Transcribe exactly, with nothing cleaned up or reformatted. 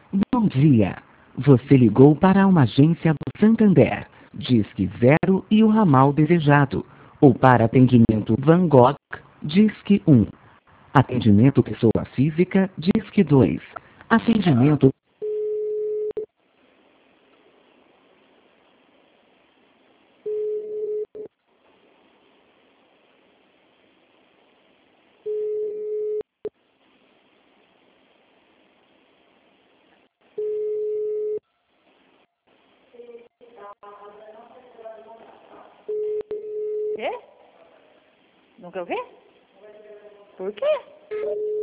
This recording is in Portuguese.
Bom dia. Você ligou para uma agência do Santander. Disque zero e o ramal desejado. Ou para atendimento Van Gogh, Disque um. Atendimento pessoa física, Disque dois. Atendimento... Quê? Não quer o quê? Por quê?